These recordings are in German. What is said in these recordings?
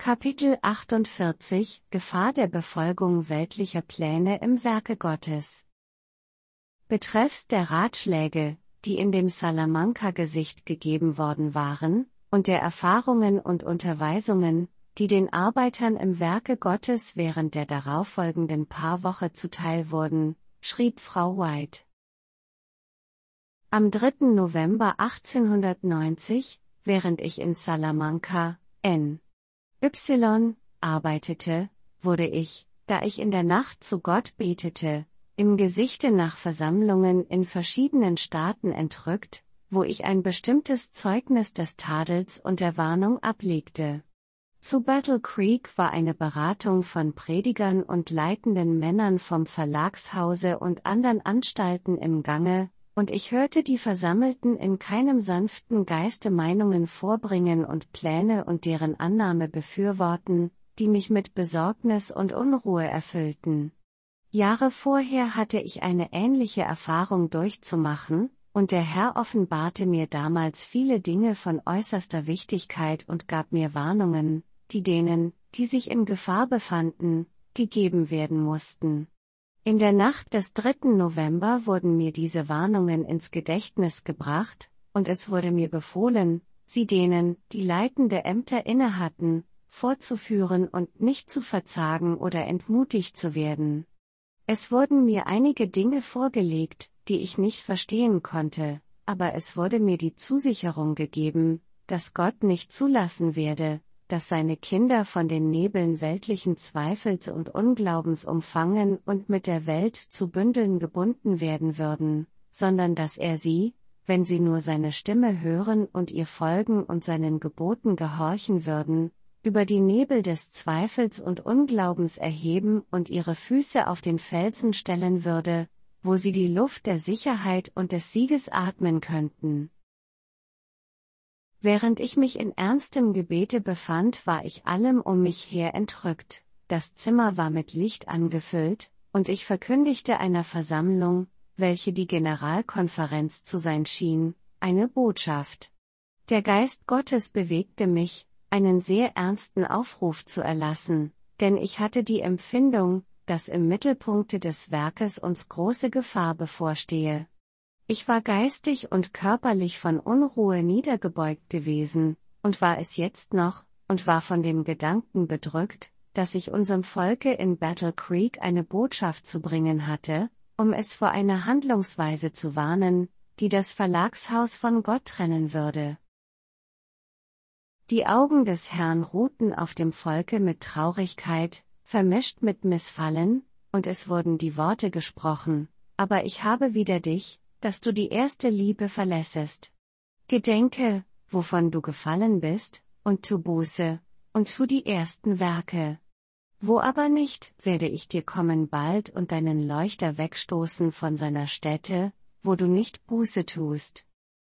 Kapitel 48 – Gefahr der Befolgung weltlicher Pläne im Werke Gottes. Betreffs der Ratschläge, die in dem Salamanca-Gesicht gegeben worden waren, und der Erfahrungen und Unterweisungen, die den Arbeitern im Werke Gottes während der darauffolgenden paar Wochen zuteil wurden, schrieb Frau White. Am 3. November 1890, während ich in Salamanca, N. Y. arbeitete, wurde ich, da ich in der Nacht zu Gott betete, im Gesichte nach Versammlungen in verschiedenen Staaten entrückt, wo ich ein bestimmtes Zeugnis des Tadels und der Warnung ablegte. Zu Battle Creek war eine Beratung von Predigern und leitenden Männern vom Verlagshause und anderen Anstalten im Gange, und ich hörte die Versammelten in keinem sanften Geiste Meinungen vorbringen und Pläne und deren Annahme befürworten, die mich mit Besorgnis und Unruhe erfüllten. Jahre vorher hatte ich eine ähnliche Erfahrung durchzumachen, und der Herr offenbarte mir damals viele Dinge von äußerster Wichtigkeit und gab mir Warnungen, die denen, die sich in Gefahr befanden, gegeben werden mussten. In der Nacht des 3. November wurden mir diese Warnungen ins Gedächtnis gebracht, und es wurde mir befohlen, sie denen, die leitende Ämter innehatten, vorzuführen und nicht zu verzagen oder entmutigt zu werden. Es wurden mir einige Dinge vorgelegt, die ich nicht verstehen konnte, aber es wurde mir die Zusicherung gegeben, dass Gott nicht zulassen werde, dass seine Kinder von den Nebeln weltlichen Zweifels und Unglaubens umfangen und mit der Welt zu Bündeln gebunden werden würden, sondern dass er sie, wenn sie nur seine Stimme hören und ihr folgen und seinen Geboten gehorchen würden, über die Nebel des Zweifels und Unglaubens erheben und ihre Füße auf den Felsen stellen würde, wo sie die Luft der Sicherheit und des Sieges atmen könnten. Während ich mich in ernstem Gebete befand, war ich allem um mich her entrückt, das Zimmer war mit Licht angefüllt, und ich verkündigte einer Versammlung, welche die Generalkonferenz zu sein schien, eine Botschaft. Der Geist Gottes bewegte mich, einen sehr ernsten Aufruf zu erlassen, denn ich hatte die Empfindung, dass im Mittelpunkte des Werkes uns große Gefahr bevorstehe. Ich war geistig und körperlich von Unruhe niedergebeugt gewesen, und war es jetzt noch, und war von dem Gedanken bedrückt, dass ich unserem Volke in Battle Creek eine Botschaft zu bringen hatte, um es vor einer Handlungsweise zu warnen, die das Verlagshaus von Gott trennen würde. Die Augen des Herrn ruhten auf dem Volke mit Traurigkeit, vermischt mit Missfallen, und es wurden die Worte gesprochen: Aber ich habe wider dich, dass du die erste Liebe verlässest. Gedenke, wovon du gefallen bist, und tu Buße, und tu die ersten Werke. Wo aber nicht, werde ich dir kommen bald und deinen Leuchter wegstoßen von seiner Stätte, wo du nicht Buße tust.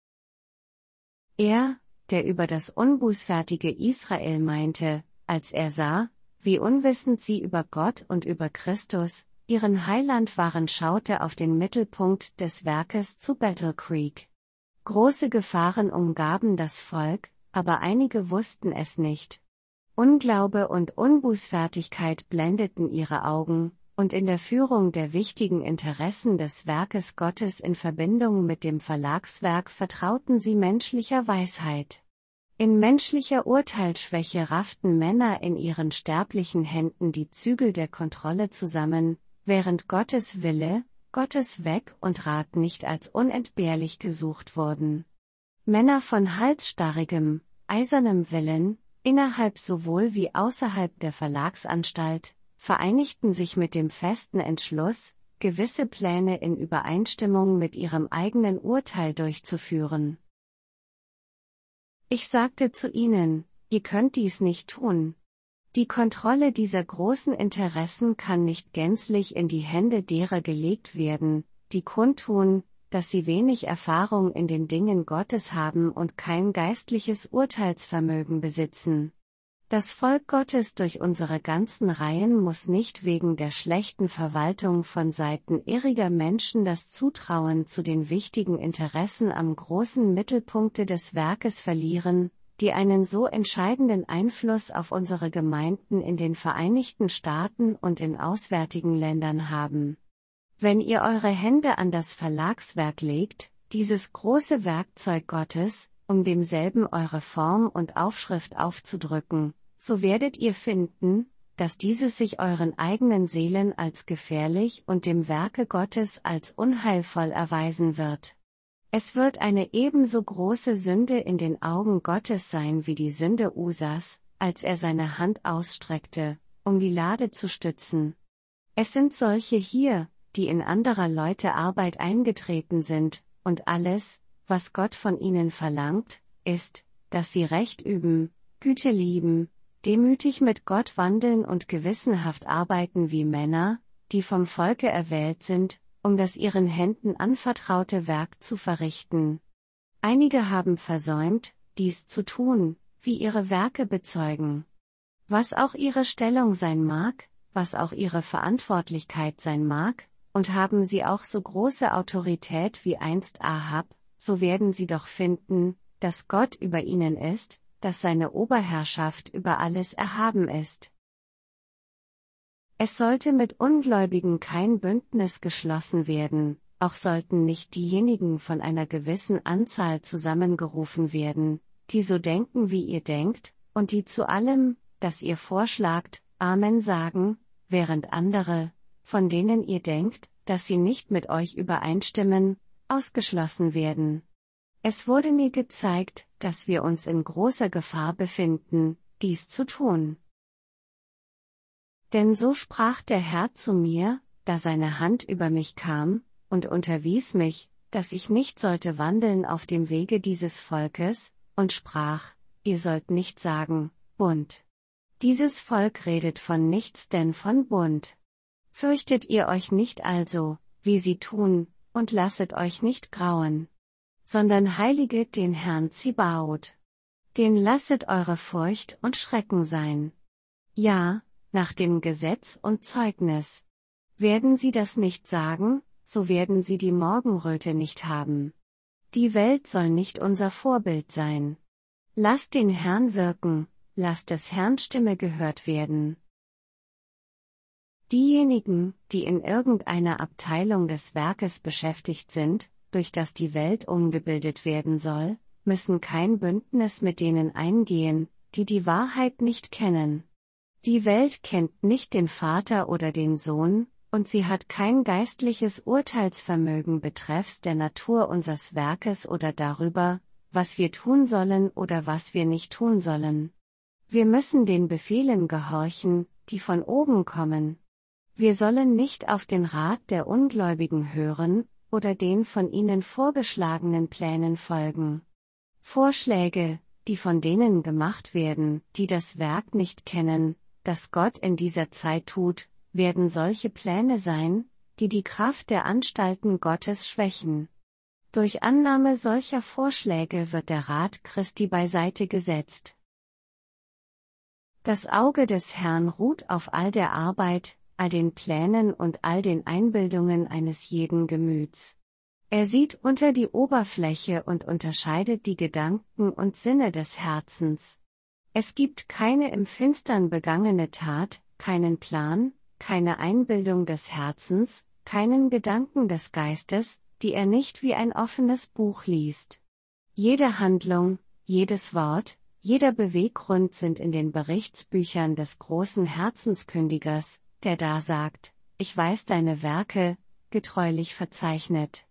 Er, der über das unbußfertige Israel meinte, als er sah, wie unwissend sie über Gott und über Christus, ihren Heiland waren, schaute auf den Mittelpunkt des Werkes zu Battle Creek. Große Gefahren umgaben das Volk, aber einige wussten es nicht. Unglaube und Unbußfertigkeit blendeten ihre Augen, und in der Führung der wichtigen Interessen des Werkes Gottes in Verbindung mit dem Verlagswerk vertrauten sie menschlicher Weisheit. In menschlicher Urteilsschwäche rafften Männer in ihren sterblichen Händen die Zügel der Kontrolle zusammen, während Gottes Wille, Gottes Weg und Rat nicht als unentbehrlich gesucht wurden. Männer von halsstarrigem, eisernem Willen, innerhalb sowohl wie außerhalb der Verlagsanstalt, vereinigten sich mit dem festen Entschluss, gewisse Pläne in Übereinstimmung mit ihrem eigenen Urteil durchzuführen. Ich sagte zu ihnen: Ihr könnt dies nicht tun. Die Kontrolle dieser großen Interessen kann nicht gänzlich in die Hände derer gelegt werden, die kundtun, dass sie wenig Erfahrung in den Dingen Gottes haben und kein geistliches Urteilsvermögen besitzen. Das Volk Gottes durch unsere ganzen Reihen muss nicht wegen der schlechten Verwaltung von Seiten irriger Menschen das Zutrauen zu den wichtigen Interessen am großen Mittelpunkte des Werkes verlieren, die einen so entscheidenden Einfluss auf unsere Gemeinden in den Vereinigten Staaten und in auswärtigen Ländern haben. Wenn ihr eure Hände an das Verlagswerk legt, dieses große Werkzeug Gottes, um demselben eure Form und Aufschrift aufzudrücken, so werdet ihr finden, dass dieses sich euren eigenen Seelen als gefährlich und dem Werke Gottes als unheilvoll erweisen wird. Es wird eine ebenso große Sünde in den Augen Gottes sein wie die Sünde Usas, als er seine Hand ausstreckte, um die Lade zu stützen. Es sind solche hier, die in anderer Leute Arbeit eingetreten sind, und alles, was Gott von ihnen verlangt, ist, dass sie Recht üben, Güte lieben, demütig mit Gott wandeln und gewissenhaft arbeiten wie Männer, die vom Volke erwählt sind, um das ihren Händen anvertraute Werk zu verrichten. Einige haben versäumt, dies zu tun, wie ihre Werke bezeugen. Was auch ihre Stellung sein mag, was auch ihre Verantwortlichkeit sein mag, und haben sie auch so große Autorität wie einst Ahab, so werden sie doch finden, dass Gott über ihnen ist, dass seine Oberherrschaft über alles erhaben ist. Es sollte mit Ungläubigen kein Bündnis geschlossen werden, auch sollten nicht diejenigen von einer gewissen Anzahl zusammengerufen werden, die so denken wie ihr denkt, und die zu allem, das ihr vorschlagt, Amen sagen, während andere, von denen ihr denkt, dass sie nicht mit euch übereinstimmen, ausgeschlossen werden. Es wurde mir gezeigt, dass wir uns in großer Gefahr befinden, dies zu tun. Denn so sprach der Herr zu mir, da seine Hand über mich kam, und unterwies mich, dass ich nicht sollte wandeln auf dem Wege dieses Volkes, und sprach, ihr sollt nicht sagen, Bund. Dieses Volk redet von nichts denn von Bund. Fürchtet ihr euch nicht also, wie sie tun, und lasset euch nicht grauen. Sondern heiliget den Herrn Zebaoth. Den lasset eure Furcht und Schrecken sein. Ja, nach dem Gesetz und Zeugnis. Werden sie das nicht sagen, so werden sie die Morgenröte nicht haben. Die Welt soll nicht unser Vorbild sein. Lasst den Herrn wirken, lasst des Herrn Stimme gehört werden. Diejenigen, die in irgendeiner Abteilung des Werkes beschäftigt sind, durch das die Welt umgebildet werden soll, müssen kein Bündnis mit denen eingehen, die die Wahrheit nicht kennen. Die Welt kennt nicht den Vater oder den Sohn, und sie hat kein geistliches Urteilsvermögen betreffs der Natur unseres Werkes oder darüber, was wir tun sollen oder was wir nicht tun sollen. Wir müssen den Befehlen gehorchen, die von oben kommen. Wir sollen nicht auf den Rat der Ungläubigen hören, oder den von ihnen vorgeschlagenen Plänen folgen. Vorschläge, die von denen gemacht werden, die das Werk nicht kennen, das Gott in dieser Zeit tut, werden solche Pläne sein, die die Kraft der Anstalten Gottes schwächen. Durch Annahme solcher Vorschläge wird der Rat Christi beiseite gesetzt. Das Auge des Herrn ruht auf all der Arbeit, all den Plänen und all den Einbildungen eines jeden Gemüts. Er sieht unter die Oberfläche und unterscheidet die Gedanken und Sinne des Herzens. Es gibt keine im Finstern begangene Tat, keinen Plan, keine Einbildung des Herzens, keinen Gedanken des Geistes, die er nicht wie ein offenes Buch liest. Jede Handlung, jedes Wort, jeder Beweggrund sind in den Berichtsbüchern des großen Herzenskündigers, der da sagt, ich weiß deine Werke, getreulich verzeichnet.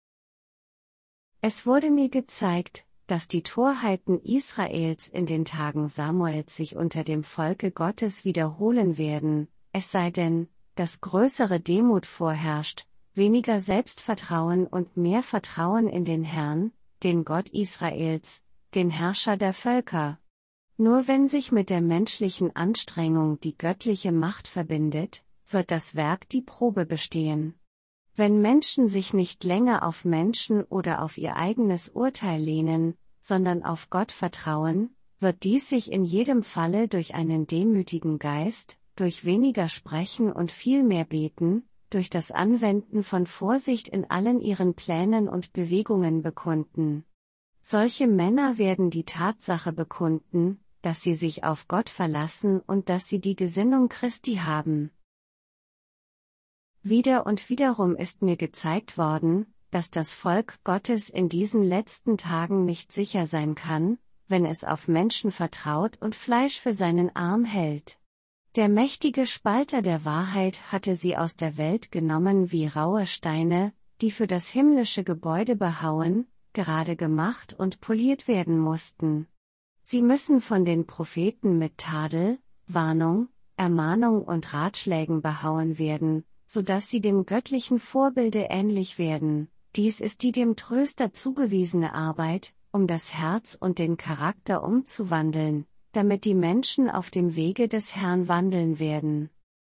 Es wurde mir gezeigt, dass die Torheiten Israels in den Tagen Samuels sich unter dem Volke Gottes wiederholen werden, es sei denn, dass größere Demut vorherrscht, weniger Selbstvertrauen und mehr Vertrauen in den Herrn, den Gott Israels, den Herrscher der Völker. Nur wenn sich mit der menschlichen Anstrengung die göttliche Macht verbindet, wird das Werk die Probe bestehen. Wenn Menschen sich nicht länger auf Menschen oder auf ihr eigenes Urteil lehnen, sondern auf Gott vertrauen, wird dies sich in jedem Falle durch einen demütigen Geist, durch weniger Sprechen und viel mehr Beten, durch das Anwenden von Vorsicht in allen ihren Plänen und Bewegungen bekunden. Solche Männer werden die Tatsache bekunden, dass sie sich auf Gott verlassen und dass sie die Gesinnung Christi haben. Wieder und wiederum ist mir gezeigt worden, dass das Volk Gottes in diesen letzten Tagen nicht sicher sein kann, wenn es auf Menschen vertraut und Fleisch für seinen Arm hält. Der mächtige Spalter der Wahrheit hatte sie aus der Welt genommen wie raue Steine, die für das himmlische Gebäude behauen, gerade gemacht und poliert werden mussten. Sie müssen von den Propheten mit Tadel, Warnung, Ermahnung und Ratschlägen behauen werden, so dass sie dem göttlichen Vorbilde ähnlich werden. Dies ist die dem Tröster zugewiesene Arbeit, um das Herz und den Charakter umzuwandeln, damit die Menschen auf dem Wege des Herrn wandeln werden.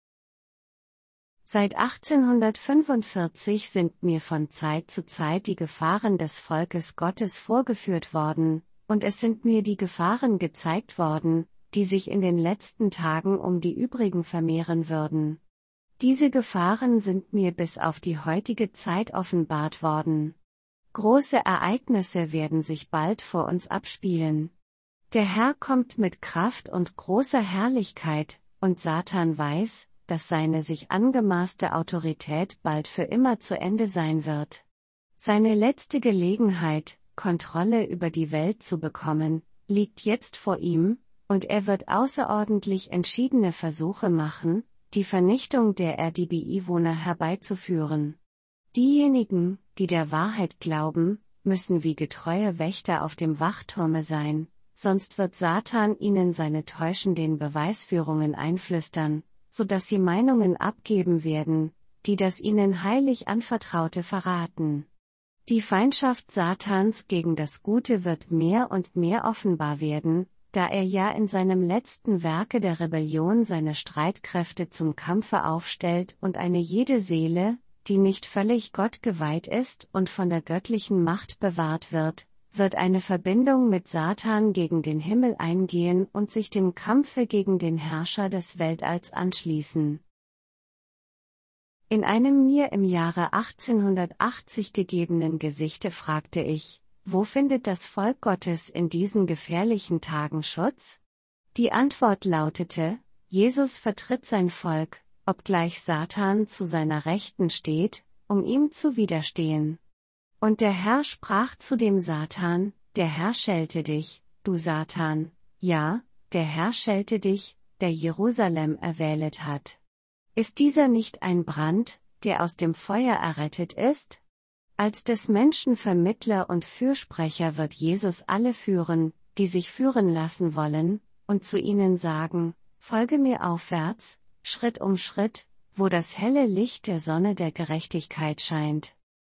Seit 1845 sind mir von Zeit zu Zeit die Gefahren des Volkes Gottes vorgeführt worden, und es sind mir die Gefahren gezeigt worden, die sich in den letzten Tagen um die übrigen vermehren würden. Diese Gefahren sind mir bis auf die heutige Zeit offenbart worden. Große Ereignisse werden sich bald vor uns abspielen. Der Herr kommt mit Kraft und großer Herrlichkeit, und Satan weiß, dass seine sich angemaßte Autorität bald für immer zu Ende sein wird. Seine letzte Gelegenheit, Kontrolle über die Welt zu bekommen, liegt jetzt vor ihm, und er wird außerordentlich entschiedene Versuche machen, die Vernichtung der RDB-Einwohner herbeizuführen. Diejenigen, die der Wahrheit glauben, müssen wie getreue Wächter auf dem Wachturme sein, sonst wird Satan ihnen seine täuschenden Beweisführungen einflüstern, so dass sie Meinungen abgeben werden, die das ihnen heilig Anvertraute verraten. Die Feindschaft Satans gegen das Gute wird mehr und mehr offenbar werden, da er ja in seinem letzten Werke der Rebellion seine Streitkräfte zum Kampfe aufstellt und eine jede Seele, die nicht völlig Gott geweiht ist und von der göttlichen Macht bewahrt wird eine Verbindung mit Satan gegen den Himmel eingehen und sich dem Kampfe gegen den Herrscher des Weltalls anschließen. In einem mir im Jahre 1880 gegebenen Gesichte fragte ich, wo findet das Volk Gottes in diesen gefährlichen Tagen Schutz? Die Antwort lautete, Jesus vertritt sein Volk, obgleich Satan zu seiner Rechten steht, um ihm zu widerstehen. Und der Herr sprach zu dem Satan, der Herr schelte dich, du Satan, ja, der Herr schelte dich, der Jerusalem erwählet hat. Ist dieser nicht ein Brand, der aus dem Feuer errettet ist? Als des Menschen Vermittler und Fürsprecher wird Jesus alle führen, die sich führen lassen wollen, und zu ihnen sagen, folge mir aufwärts, Schritt um Schritt, wo das helle Licht der Sonne der Gerechtigkeit scheint.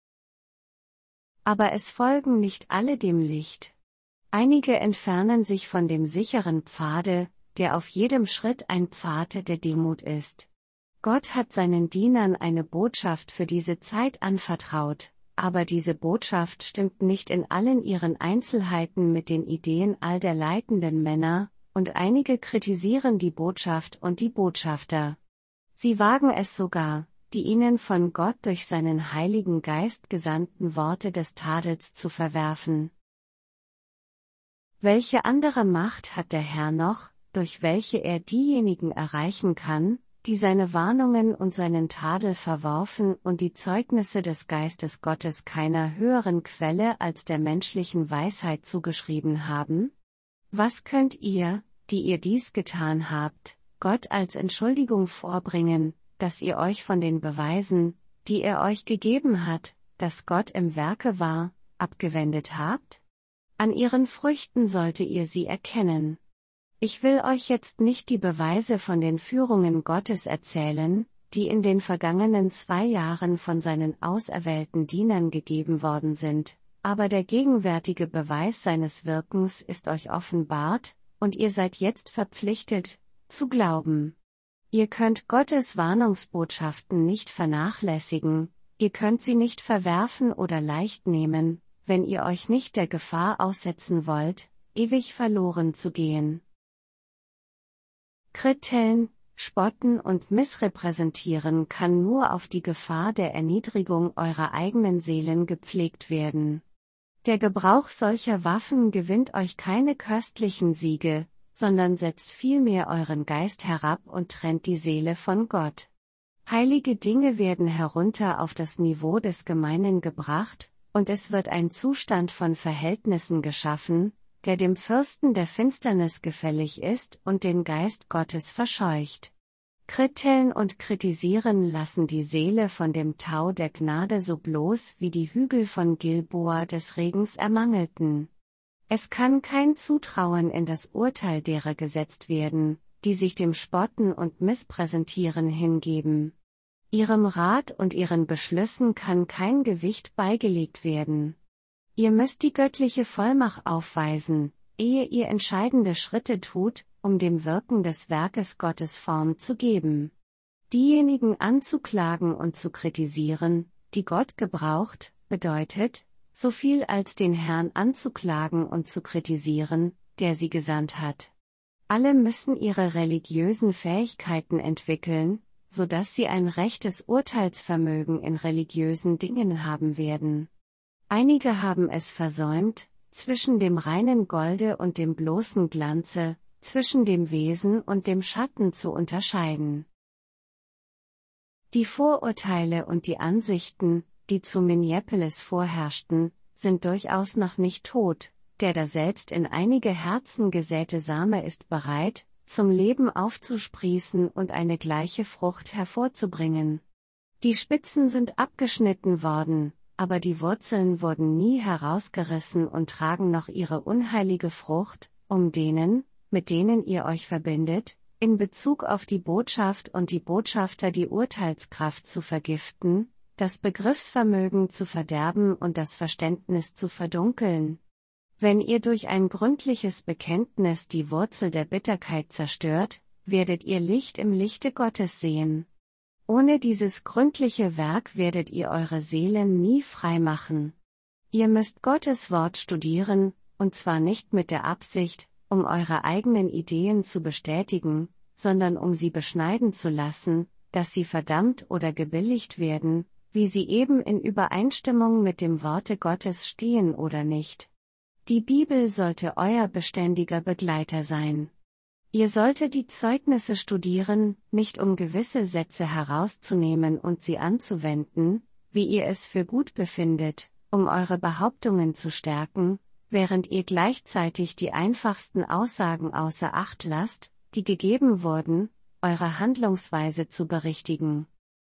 Aber es folgen nicht alle dem Licht. Einige entfernen sich von dem sicheren Pfade, der auf jedem Schritt ein Pfad der Demut ist. Gott hat seinen Dienern eine Botschaft für diese Zeit anvertraut, aber diese Botschaft stimmt nicht in allen ihren Einzelheiten mit den Ideen all der leitenden Männer, und einige kritisieren die Botschaft und die Botschafter. Sie wagen es sogar, die ihnen von Gott durch seinen Heiligen Geist gesandten Worte des Tadels zu verwerfen. Welche andere Macht hat der Herr noch, durch welche er diejenigen erreichen kann, die seine Warnungen und seinen Tadel verworfen und die Zeugnisse des Geistes Gottes keiner höheren Quelle als der menschlichen Weisheit zugeschrieben haben? Was könnt ihr, die ihr dies getan habt, Gott als Entschuldigung vorbringen, dass ihr euch von den Beweisen, die er euch gegeben hat, dass Gott im Werke war, abgewendet habt? An ihren Früchten sollte ihr sie erkennen. Ich will euch jetzt nicht die Beweise von den Führungen Gottes erzählen, die in den vergangenen 2 Jahren von seinen auserwählten Dienern gegeben worden sind, aber der gegenwärtige Beweis seines Wirkens ist euch offenbart, und ihr seid jetzt verpflichtet, zu glauben. Ihr könnt Gottes Warnungsbotschaften nicht vernachlässigen, ihr könnt sie nicht verwerfen oder leicht nehmen, wenn ihr euch nicht der Gefahr aussetzen wollt, ewig verloren zu gehen. Kritteln, Spotten und Missrepräsentieren kann nur auf die Gefahr der Erniedrigung eurer eigenen Seelen gepflegt werden. Der Gebrauch solcher Waffen gewinnt euch keine köstlichen Siege, sondern setzt vielmehr euren Geist herab und trennt die Seele von Gott. Heilige Dinge werden herunter auf das Niveau des Gemeinen gebracht, und es wird ein Zustand von Verhältnissen geschaffen, der dem Fürsten der Finsternis gefällig ist und den Geist Gottes verscheucht. Kritteln und kritisieren lassen die Seele von dem Tau der Gnade so bloß wie die Hügel von Gilboa des Regens ermangelten. Es kann kein Zutrauen in das Urteil derer gesetzt werden, die sich dem Spotten und Misspräsentieren hingeben. Ihrem Rat und ihren Beschlüssen kann kein Gewicht beigelegt werden. Ihr müsst die göttliche Vollmacht aufweisen, ehe ihr entscheidende Schritte tut, um dem Wirken des Werkes Gottes Form zu geben. Diejenigen anzuklagen und zu kritisieren, die Gott gebraucht, bedeutet, so viel als den Herrn anzuklagen und zu kritisieren, der sie gesandt hat. Alle müssen ihre religiösen Fähigkeiten entwickeln, so dass sie ein rechtes Urteilsvermögen in religiösen Dingen haben werden. Einige haben es versäumt, zwischen dem reinen Golde und dem bloßen Glanze, zwischen dem Wesen und dem Schatten zu unterscheiden. Die Vorurteile und die Ansichten, die zu Minneapolis vorherrschten, sind durchaus noch nicht tot, der daselbst in einige Herzen gesäte Same ist bereit, zum Leben aufzusprießen und eine gleiche Frucht hervorzubringen. Die Spitzen sind abgeschnitten worden, aber die Wurzeln wurden nie herausgerissen und tragen noch ihre unheilige Frucht, um denen, mit denen ihr euch verbindet, in Bezug auf die Botschaft und die Botschafter die Urteilskraft zu vergiften, das Begriffsvermögen zu verderben und das Verständnis zu verdunkeln. Wenn ihr durch ein gründliches Bekenntnis die Wurzel der Bitterkeit zerstört, werdet ihr Licht im Lichte Gottes sehen. Ohne dieses gründliche Werk werdet ihr eure Seelen nie frei machen. Ihr müsst Gottes Wort studieren, und zwar nicht mit der Absicht, um eure eigenen Ideen zu bestätigen, sondern um sie beschneiden zu lassen, dass sie verdammt oder gebilligt werden, wie sie eben in Übereinstimmung mit dem Worte Gottes stehen oder nicht. Die Bibel sollte euer beständiger Begleiter sein. Ihr solltet die Zeugnisse studieren, nicht um gewisse Sätze herauszunehmen und sie anzuwenden, wie ihr es für gut befindet, um eure Behauptungen zu stärken, während ihr gleichzeitig die einfachsten Aussagen außer Acht lasst, die gegeben wurden, eure Handlungsweise zu berichtigen.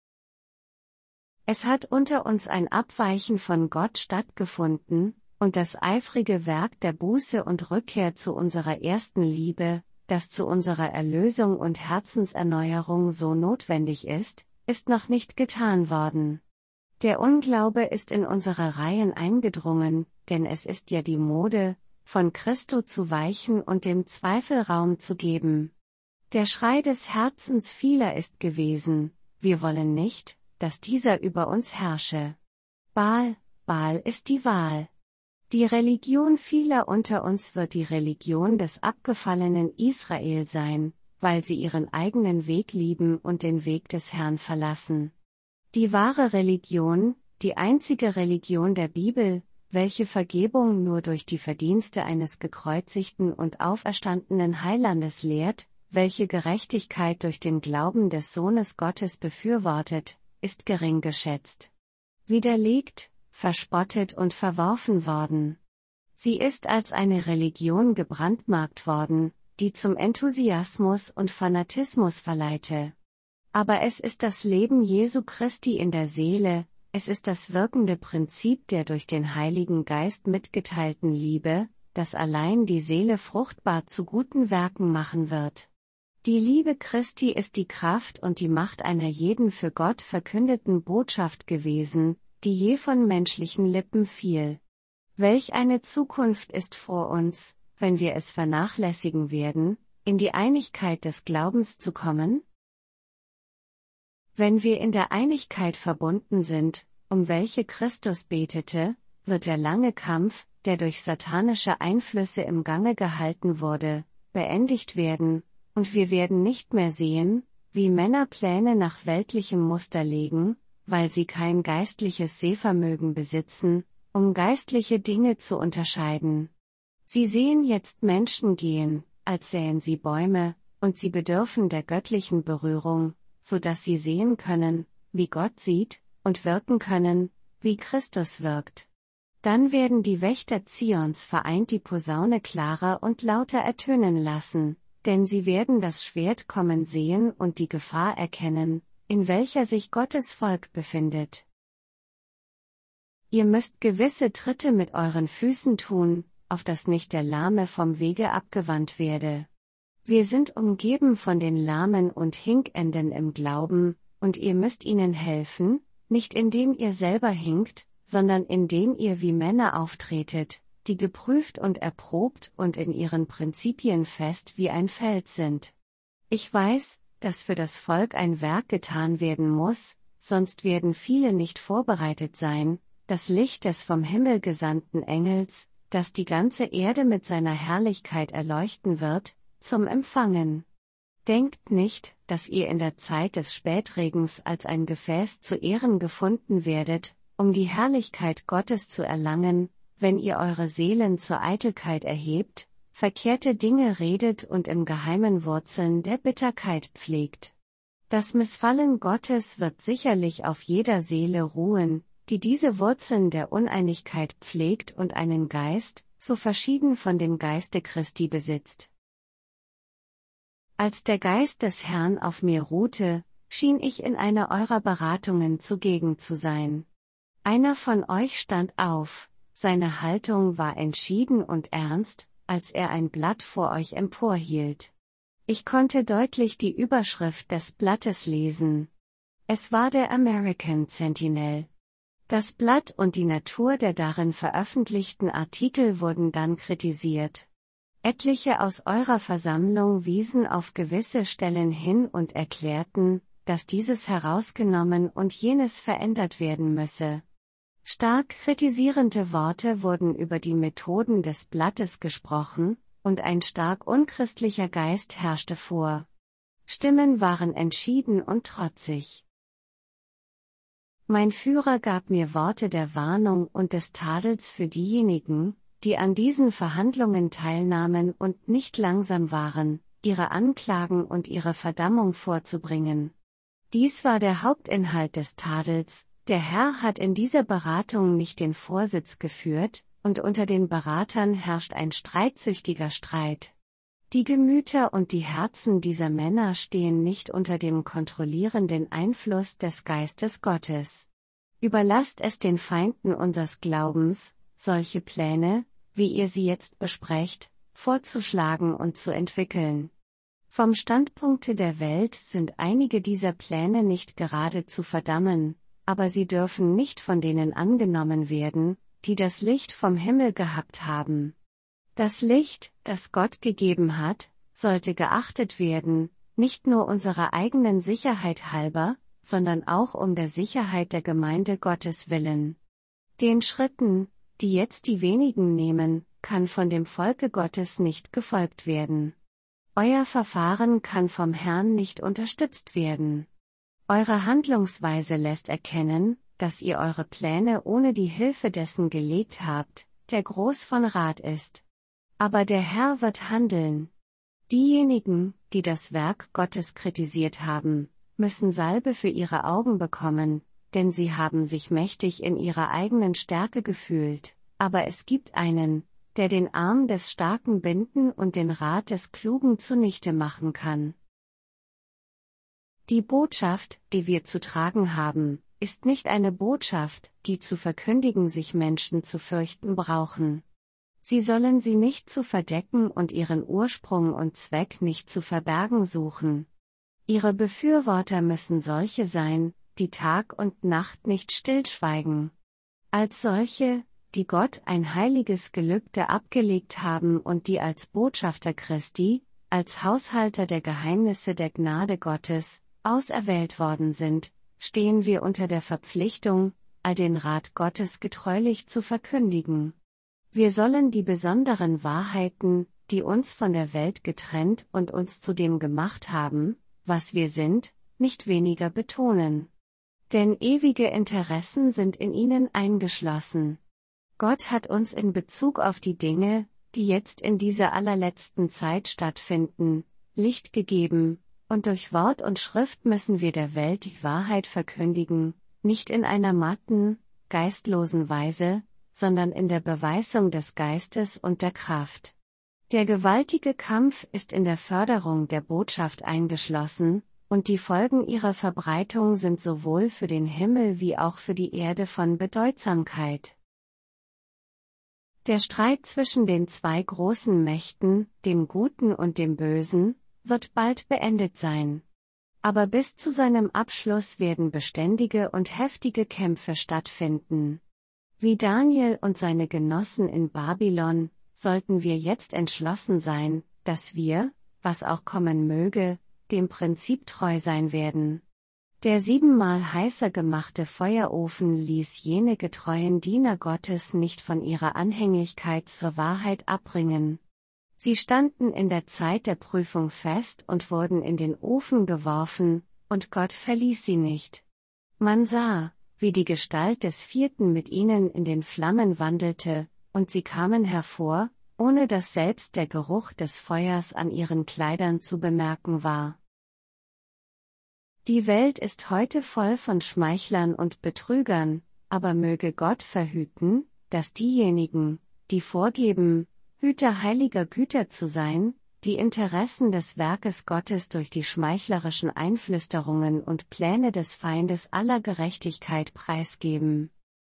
Es hat unter uns ein Abweichen von Gott stattgefunden, und das eifrige Werk der Buße und Rückkehr zu unserer ersten Liebe, das zu unserer Erlösung und Herzenserneuerung so notwendig ist noch nicht getan worden. Der Unglaube ist in unsere Reihen eingedrungen, denn es ist ja die Mode, von Christo zu weichen und dem Zweifel Raum zu geben. Der Schrei des Herzens vieler ist gewesen: Wir wollen nicht, dass dieser über uns herrsche. Baal ist die Wahl. Die Religion vieler unter uns wird die Religion des abgefallenen Israel sein, weil sie ihren eigenen Weg lieben und den Weg des Herrn verlassen. Die wahre Religion, die einzige Religion der Bibel, welche Vergebung nur durch die Verdienste eines gekreuzigten und auferstandenen Heilandes lehrt, welche Gerechtigkeit durch den Glauben des Sohnes Gottes befürwortet, ist gering geschätzt. Widerlegt, verspottet und verworfen worden. Sie ist als eine Religion gebrandmarkt worden, die zum Enthusiasmus und Fanatismus verleite. Aber es ist das Leben Jesu Christi in der Seele, es ist das wirkende Prinzip der durch den Heiligen Geist mitgeteilten Liebe, das allein die Seele fruchtbar zu guten Werken machen wird. Die Liebe Christi ist die Kraft und die Macht einer jeden für Gott verkündeten Botschaft gewesen, die je von menschlichen Lippen fiel. Welch eine Zukunft ist vor uns, wenn wir es vernachlässigen werden, in die Einigkeit des Glaubens zu kommen? Wenn wir in der Einigkeit verbunden sind, um welche Christus betete, wird der lange Kampf, der durch satanische Einflüsse im Gange gehalten wurde, beendigt werden, und wir werden nicht mehr sehen, wie Männer Pläne nach weltlichem Muster legen, weil sie kein geistliches Sehvermögen besitzen, um geistliche Dinge zu unterscheiden. Sie sehen jetzt Menschen gehen, als sähen sie Bäume, und sie bedürfen der göttlichen Berührung, so dass sie sehen können, wie Gott sieht, und wirken können, wie Christus wirkt. Dann werden die Wächter Zions vereint die Posaune klarer und lauter ertönen lassen, denn sie werden das Schwert kommen sehen und die Gefahr erkennen, in welcher sich Gottes Volk befindet. Ihr müsst gewisse Tritte mit euren Füßen tun, auf dass nicht der Lahme vom Wege abgewandt werde. Wir sind umgeben von den Lahmen und Hinkenden im Glauben, und ihr müsst ihnen helfen, nicht indem ihr selber hinkt, sondern indem ihr wie Männer auftretet, die geprüft und erprobt und in ihren Prinzipien fest wie ein Fels sind. Ich weiß, dass für das Volk ein Werk getan werden muss, sonst werden viele nicht vorbereitet sein, das Licht des vom Himmel gesandten Engels, das die ganze Erde mit seiner Herrlichkeit erleuchten wird, zum Empfangen. Denkt nicht, dass ihr in der Zeit des Spätregens als ein Gefäß zu Ehren gefunden werdet, um die Herrlichkeit Gottes zu erlangen, wenn ihr eure Seelen zur Eitelkeit erhebt, verkehrte Dinge redet und im Geheimen Wurzeln der Bitterkeit pflegt. Das Missfallen Gottes wird sicherlich auf jeder Seele ruhen, die diese Wurzeln der Uneinigkeit pflegt und einen Geist, so verschieden von dem Geiste Christi besitzt. Als der Geist des Herrn auf mir ruhte, schien ich in einer eurer Beratungen zugegen zu sein. Einer von euch stand auf, seine Haltung war entschieden und ernst, als er ein Blatt vor euch emporhielt. Ich konnte deutlich die Überschrift des Blattes lesen. Es war der American Sentinel. Das Blatt und die Natur der darin veröffentlichten Artikel wurden dann kritisiert. Etliche aus eurer Versammlung wiesen auf gewisse Stellen hin und erklärten, dass dieses herausgenommen und jenes verändert werden müsse. Stark kritisierende Worte wurden über die Methoden des Blattes gesprochen, und ein stark unchristlicher Geist herrschte vor. Stimmen waren entschieden und trotzig. Mein Führer gab mir Worte der Warnung und des Tadels für diejenigen, die an diesen Verhandlungen teilnahmen und nicht langsam waren, ihre Anklagen und ihre Verdammung vorzubringen. Dies war der Hauptinhalt des Tadels: Der Herr hat in dieser Beratung nicht den Vorsitz geführt, und unter den Beratern herrscht ein streitsüchtiger Streit. Die Gemüter und die Herzen dieser Männer stehen nicht unter dem kontrollierenden Einfluss des Geistes Gottes. Überlasst es den Feinden unseres Glaubens, solche Pläne, wie ihr sie jetzt besprecht, vorzuschlagen und zu entwickeln. Vom Standpunkte der Welt sind einige dieser Pläne nicht gerade zu verdammen, aber sie dürfen nicht von denen angenommen werden, die das Licht vom Himmel gehabt haben. Das Licht, das Gott gegeben hat, sollte geachtet werden, nicht nur unserer eigenen Sicherheit halber, sondern auch um der Sicherheit der Gemeinde Gottes willen. Den Schritten, die jetzt die wenigen nehmen, kann von dem Volke Gottes nicht gefolgt werden. Euer Verfahren kann vom Herrn nicht unterstützt werden. Eure Handlungsweise lässt erkennen, dass ihr eure Pläne ohne die Hilfe dessen gelegt habt, der groß von Rat ist. Aber der Herr wird handeln. Diejenigen, die das Werk Gottes kritisiert haben, müssen Salbe für ihre Augen bekommen, denn sie haben sich mächtig in ihrer eigenen Stärke gefühlt, aber es gibt einen, der den Arm des Starken binden und den Rat des Klugen zunichte machen kann. Die Botschaft, die wir zu tragen haben, ist nicht eine Botschaft, die zu verkündigen sich Menschen zu fürchten brauchen. Sie sollen sie nicht zu verdecken und ihren Ursprung und Zweck nicht zu verbergen suchen. Ihre Befürworter müssen solche sein, die Tag und Nacht nicht stillschweigen. Als solche, die Gott ein heiliges Gelübde abgelegt haben und die als Botschafter Christi, als Haushalter der Geheimnisse der Gnade Gottes, auserwählt worden sind, stehen wir unter der Verpflichtung, all den Rat Gottes getreulich zu verkündigen. Wir sollen die besonderen Wahrheiten, die uns von der Welt getrennt und uns zu dem gemacht haben, was wir sind, nicht weniger betonen. Denn ewige Interessen sind in ihnen eingeschlossen. Gott hat uns in Bezug auf die Dinge, die jetzt in dieser allerletzten Zeit stattfinden, Licht gegeben, und durch Wort und Schrift müssen wir der Welt die Wahrheit verkündigen, nicht in einer matten, geistlosen Weise, sondern in der Beweisung des Geistes und der Kraft. Der gewaltige Kampf ist in der Förderung der Botschaft eingeschlossen, und die Folgen ihrer Verbreitung sind sowohl für den Himmel wie auch für die Erde von Bedeutsamkeit. Der Streit zwischen den zwei großen Mächten, dem Guten und dem Bösen, wird bald beendet sein. Aber bis zu seinem Abschluss werden beständige und heftige Kämpfe stattfinden. Wie Daniel und seine Genossen in Babylon, sollten wir jetzt entschlossen sein, dass wir, was auch kommen möge, dem Prinzip treu sein werden. Der 7-mal heißer gemachte Feuerofen ließ jene getreuen Diener Gottes nicht von ihrer Anhänglichkeit zur Wahrheit abbringen. Sie standen in der Zeit der Prüfung fest und wurden in den Ofen geworfen, und Gott verließ sie nicht. Man sah, wie die Gestalt des Vierten mit ihnen in den Flammen wandelte, und sie kamen hervor, ohne dass selbst der Geruch des Feuers an ihren Kleidern zu bemerken war. Die Welt ist heute voll von Schmeichlern und Betrügern, aber möge Gott verhüten, dass diejenigen, die vorgeben, Hüter heiliger Güter zu sein, die Interessen des Werkes Gottes durch die schmeichlerischen Einflüsterungen und Pläne des Feindes aller Gerechtigkeit preisgeben.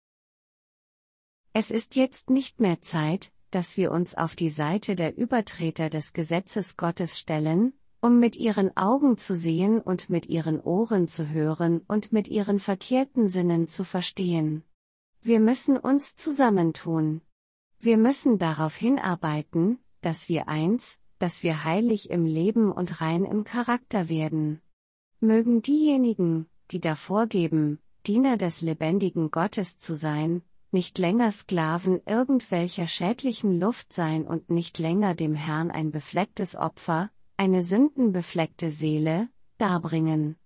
Es ist jetzt nicht mehr Zeit, dass wir uns auf die Seite der Übertreter des Gesetzes Gottes stellen, um mit ihren Augen zu sehen und mit ihren Ohren zu hören und mit ihren verkehrten Sinnen zu verstehen. Wir müssen uns zusammentun. Wir müssen darauf hinarbeiten, dass wir heilig im Leben und rein im Charakter werden. Mögen diejenigen, die davor geben, Diener des lebendigen Gottes zu sein, nicht länger Sklaven irgendwelcher schädlichen Luft sein und nicht länger dem Herrn ein beflecktes Opfer, eine sündenbefleckte Seele, darbringen.